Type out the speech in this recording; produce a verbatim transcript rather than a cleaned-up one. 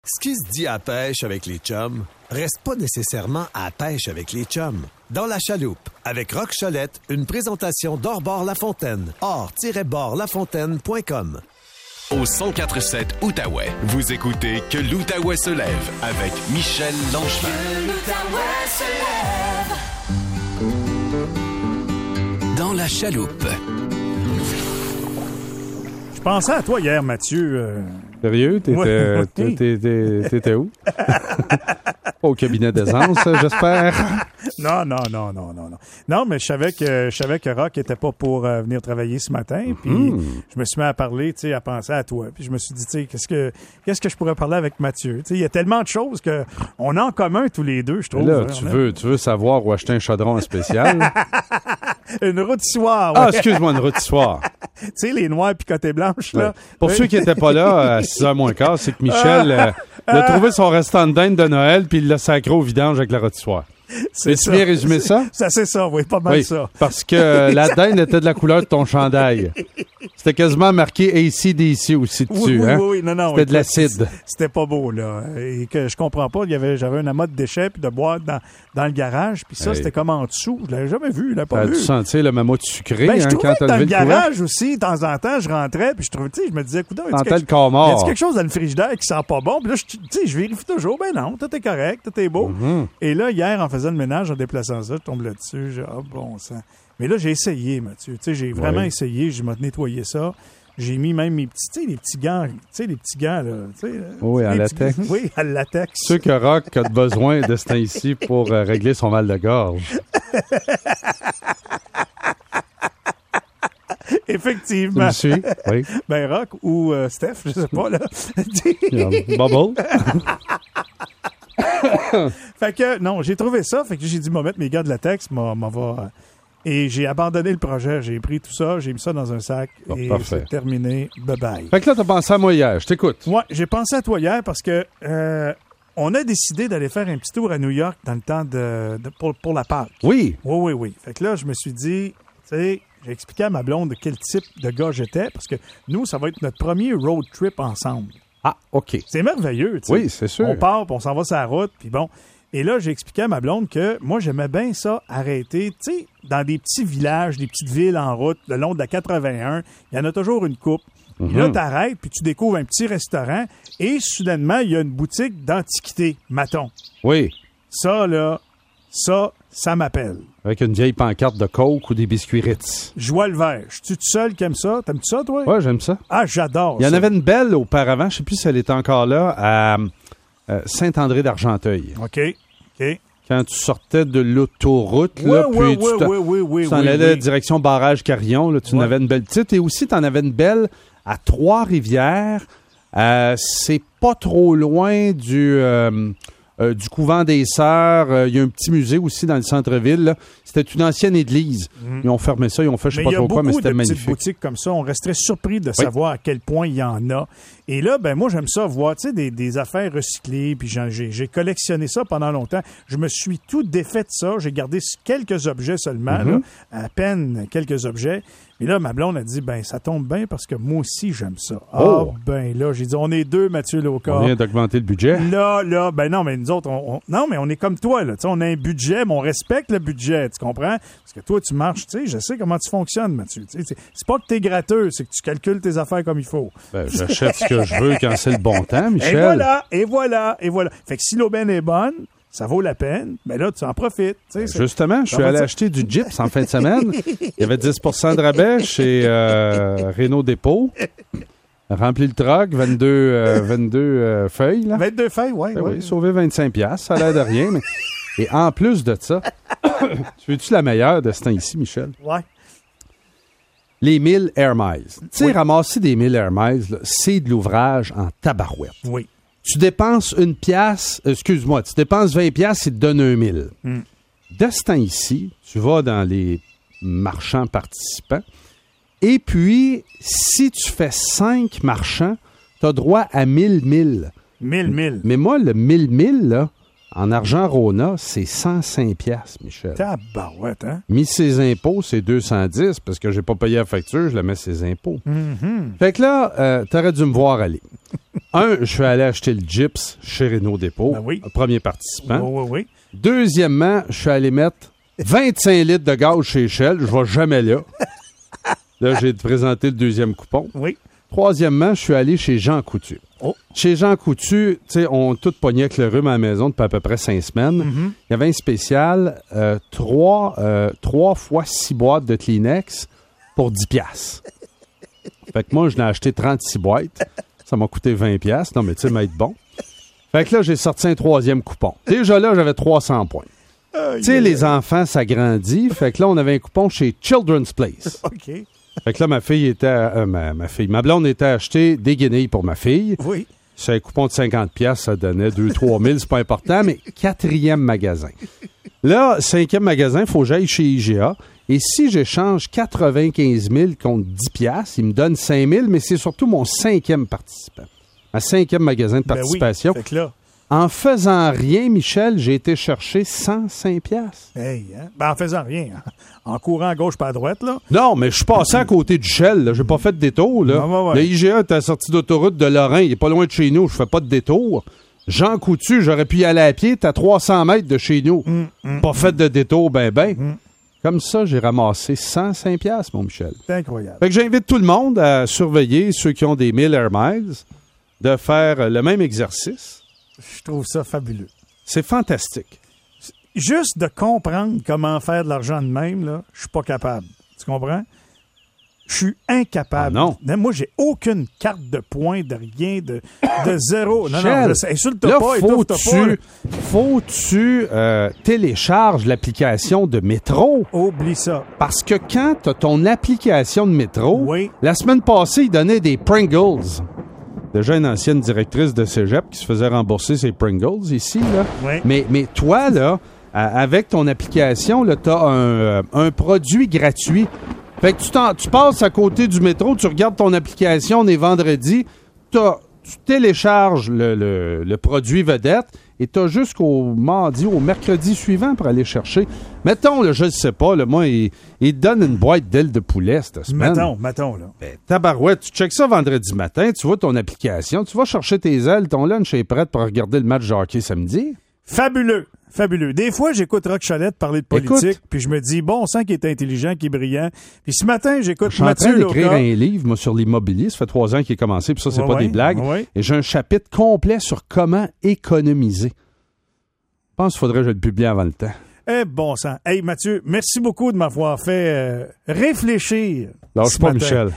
Ce qui se dit à pêche avec les chums, reste pas nécessairement à pêche avec les chums. Dans la chaloupe, avec Rock Cholette, une présentation d'Or-Bord Lafontaine. or tiret bord lafontaine point com. Au cent quatre virgule sept Outaouais, vous écoutez Que l'Outaouais se lève avec Michel Langevin. Que l'Outaouais se lève. Dans la chaloupe. Je pensais à toi hier, Mathieu. Euh... Sérieux? T'étais, ouais, oui. t'étais, t'étais où? Au cabinet d'aisance, j'espère. Non, non, non, non, non, non. Non, mais je savais que je savais que Rock était pas pour euh, venir travailler ce matin. Puis mm. je me suis mis à parler, tu sais, à penser à toi. Puis je me suis dit, tu sais, qu'est-ce que qu'est-ce que je pourrais parler avec Mathieu? Tu sais, il y a tellement de choses que on a en commun tous les deux, je trouve. Là, tu veux, tu veux savoir où acheter un chaudron spécial? Une rôtissoire. Ah, ouais. excuse-moi, une rôtissoire. Tu sais, les noirs picotés blanches, là. Ouais. Pour oui. ceux qui n'étaient pas là, à six heures moins quart, c'est que Michel euh, il a trouvé son restant de dinde de Noël puis il l'a sacré au vidange avec la rôtissoire. C'est tu bien résumé ça? Ça, c'est ça, oui, pas mal oui, ça. Parce que euh, la dinde était de la couleur de ton chandail. C'était quasiment marqué A C D C aussi dessus. Oui, oui, hein? oui, non, non. C'était oui, de l'acide. C'était pas beau, là. Et que je comprends pas, il y avait, j'avais un amas de déchets puis de boîtes dans, dans le garage, puis ça, hey. C'était comme en dessous. Je l'avais jamais vu, là, pas T'as vu. dû sentir le mammouth sucré, ben, je hein, trouvais quand que t'as dans levé le le garage aussi, de temps en temps, je rentrais, puis je trouvais, tu sais, je me disais, écoute, il y a quelque, quelque, quelque chose dans le frigidaire qui sent pas bon, puis là, tu sais, je vérifie toujours, ben non, tout est correct, tout est beau. Mm-hmm. Et là, hier, en faisant le ménage, en déplaçant ça, je tombe là-dessus, j'ai, ah, oh, bon sang. Mais là, j'ai essayé, Mathieu, tu sais, j'ai vraiment oui. essayé, je m'ai nettoyé ça. J'ai mis même mes petits, tu sais, les petits gants, tu sais, les petits gants, là. Tu sais, oui, à latex. Petits, oui, à latex. Ceux que Rock a besoin de ce temps-ci pour euh, régler son mal de gorge. Effectivement. Tu me suis? Oui. Ben, Rock ou euh, Steph, je sais pas, là. Bubble. Fait que, non, j'ai trouvé ça. Fait que j'ai dit, m'en mettre mes gants de latex, m'en va. Et j'ai abandonné le projet. J'ai pris tout ça, j'ai mis ça dans un sac. Bon, et parfait. C'est terminé. Bye-bye. Fait que là, t'as pensé à moi hier. Je t'écoute. Ouais, j'ai pensé à toi hier parce que euh, on a décidé d'aller faire un petit tour à New York dans le temps de, de pour, pour la Pâques. Oui. Oui, oui, oui. Fait que là, je me suis dit, tu sais, j'ai expliqué à ma blonde de quel type de gars j'étais parce que nous, ça va être notre premier road trip ensemble. Ah, OK. C'est merveilleux, tu sais. Oui, c'est sûr. On part, puis on s'en va sur la route, puis bon. Et là, j'ai expliqué à ma blonde que moi, j'aimais bien ça, arrêter, tu sais, dans des petits villages, des petites villes en route, le long de la quatre-vingt-un, il y en a toujours une coupe. Mm-hmm. Puis là, t'arrêtes, puis tu découvres un petit restaurant, et soudainement, il y a une boutique d'antiquité, maton. Oui. Ça, là, ça, ça m'appelle. Avec une vieille pancarte de Coke ou des biscuits Ritz. Joie le vert. Je suis tout seul qui aime ça. T'aimes-tu ça, toi? Oui, j'aime ça. Ah, j'adore Il y en ça. avait une belle auparavant, je ne sais plus si elle était encore là, à euh, Saint-André-d'Argenteuil. OK, OK. Quand tu sortais de l'autoroute, oui, là, oui, puis oui, tu oui, oui, oui, t'en oui, allais oui. direction barrage Carillon, là, tu ouais. en avais une belle petite. Et aussi, tu en avais une belle à Trois-Rivières. Euh, c'est pas trop loin du... Euh, Euh, du couvent des Sœurs. Il euh, y a un petit musée aussi dans le centre-ville. Là. C'était une ancienne église. Mm. Ils ont fermé ça, ils ont fait je sais pas trop quoi, mais c'était magnifique. Il y a beaucoup de petites boutiques comme ça. On resterait surpris de savoir oui. à quel point il y en a. Et là, ben moi, j'aime ça, voir des, des affaires recyclées. Puis j'ai, j'ai collectionné ça pendant longtemps. Je me suis tout défait de ça. J'ai gardé quelques objets seulement, mm-hmm. là, à peine quelques objets. Et là, ma blonde a dit, ben ça tombe bien parce que moi aussi, j'aime ça. Ah, oh. ben là, j'ai dit, on est deux, Mathieu Loca. On vient d'augmenter le budget. Là, là, ben non, mais nous autres, on, on, non, mais on est comme toi, là. Tu sais, on a un budget, mais on respecte le budget, tu comprends? Parce que toi, tu marches, tu sais, je sais comment tu fonctionnes, Mathieu. Tu sais, c'est pas que t'es gratteux, c'est que tu calcules tes affaires comme il faut. Ben, j'achète ce que je veux quand c'est le bon temps, Michel. Et voilà, et voilà, et voilà. Fait que si l'aubaine est bonne, ça vaut la peine, mais là, tu en profites. Ben justement, je suis allé acheter du Gyps en fin de semaine. Il y avait dix pour cent de rabais chez euh, Renault Dépôt. Rempli le truck, vingt-deux, euh, vingt-deux euh, feuilles. Là. vingt-deux feuilles, oui. Ben ouais. Oui, sauvé vingt-cinq piastres, ça a l'air de rien. Mais... Et en plus de ça, tu veux-tu la meilleure de ce temps-ci, Michel? Oui. Les mille Air Miles. Tu sais, oui. ramasser des mille Air Miles, là, c'est de l'ouvrage en tabarouette. Oui. Tu dépenses une pièce, excuse-moi, tu dépenses vingt piastres, il te donne un mille. Mm. De ce temps-ci, tu vas dans les marchands participants, et puis, si tu fais cinq marchands, tu as droit à mille mille. Mille mille. Mais moi, le mille mille, là, En argent Rona, c'est cent cinq piastres, Michel. Tabarouette, hein? Mis ses impôts, c'est deux cent dix parce que j'ai pas payé la facture, je le mets ses impôts. Mm-hmm. Fait que là, euh, t'aurais dû me voir aller. Un, je suis allé acheter le Gyps chez Renault Dépôt, ben oui. premier participant. Oui, oui, oui. Deuxièmement, je suis allé mettre vingt-cinq litres de gaz chez Shell. Je vais jamais là. Là, j'ai présenté le deuxième coupon. Oui. Troisièmement, je suis allé chez Jean Coutu. Oh. Chez Jean Coutu, tu sais, on tout pogné avec le rhume à la maison depuis à peu près cinq semaines. Mm-hmm. Il y avait un spécial, euh, trois, euh, trois fois six boîtes de Kleenex pour dix piastres. Fait que moi, je l'ai acheté trente-six boîtes. Ça m'a coûté vingt piastres. Non, mais tu sais, m'être bon. Fait que là, j'ai sorti un troisième coupon. Déjà là, j'avais trois cents points. Oh, tu sais, yeah. les enfants, ça grandit. Fait que là, on avait un coupon chez Children's Place. OK. Fait que là, ma fille était... Euh, ma, ma fille, ma blonde était acheté des guenilles pour ma fille. Oui. C'est un coupon de cinquante piastres, ça donnait deux à trois mille, c'est pas important, mais quatrième magasin. Là, cinquième magasin, il faut que j'aille chez I G A. Et si j'échange quatre-vingt-quinze mille contre dix piastres, il me donne cinq mille, mais c'est surtout mon cinquième participant. Ma cinquième magasin de participation. Ben oui. Fait que là... En faisant rien, Michel, j'ai été chercher cent cinq piastres. Hey, hein? Ben, en faisant rien. En courant à gauche pas à droite, là. Non, mais je suis passé à côté du Shell, là. J'ai pas fait de détour, là. Ah, ouais, ouais. Le I G A est à la sortie d'autoroute de Lorrain. Il est pas loin de chez nous. Je fais pas de détour. Jean Coutu, j'aurais pu y aller à pied. T'es à trois cents mètres de chez nous. Mm, mm, pas fait de détour, ben, ben. Mm. Comme ça, j'ai ramassé cent cinq piastres, mon Michel. C'est incroyable. Fait que j'invite tout le monde à surveiller, ceux qui ont des mille Air Miles, de faire le même exercice. Je trouve ça fabuleux. C'est fantastique. Juste de comprendre comment faire de l'argent de même, là, je suis pas capable. Tu comprends? Je suis incapable. Ah non. Moi, j'ai aucune carte de points, de rien, de, de zéro. Non, Michel, non, je, insulte là, pas, faut-tu, étouffe-toi pas. faut-tu euh, télécharges l'application de Métro? Oublie ça. Parce que quand tu as ton application de Métro, Oui. la semaine passée, il donnait des Pringles. Déjà une ancienne directrice de cégep qui se faisait rembourser ses Pringles ici, là. Oui. Mais, mais toi, là, avec ton application, tu as un, un produit gratuit. Fait que tu, tu passes à côté du métro, tu regardes ton application, on est vendredi, t'as, tu télécharges le, le, le produit vedette et tu as jusqu'au mardi, au mercredi suivant pour aller chercher. Mettons, là, je ne sais pas, là, moi, il, il te donne une boîte d'ailes de poulet cette semaine. Mettons, mettons, là. Ben, tabarouette, tu checkes ça vendredi matin, tu vois ton application, tu vas chercher tes ailes, ton lunch est prêt pour regarder le match de hockey samedi. Fabuleux. Fabuleux. Des fois, j'écoute Rock Cholette parler de politique, Écoute. puis je me dis, bon, on sent qu'il est intelligent, qu'il est brillant. Puis ce matin, j'écoute Je suis en train Mathieu d'écrire Loca. un livre, moi, sur l'immobilier. Ça fait trois ans qu'il est commencé, puis ça, c'est Ouais, pas ouais, des blagues. ouais. Et j'ai un chapitre complet sur comment économiser. Je pense qu'il faudrait que je le publie avant le temps. Eh, bon sang. Hey, Mathieu, merci beaucoup de m'avoir fait euh, réfléchir. Lâche ce pas, matin. Michel.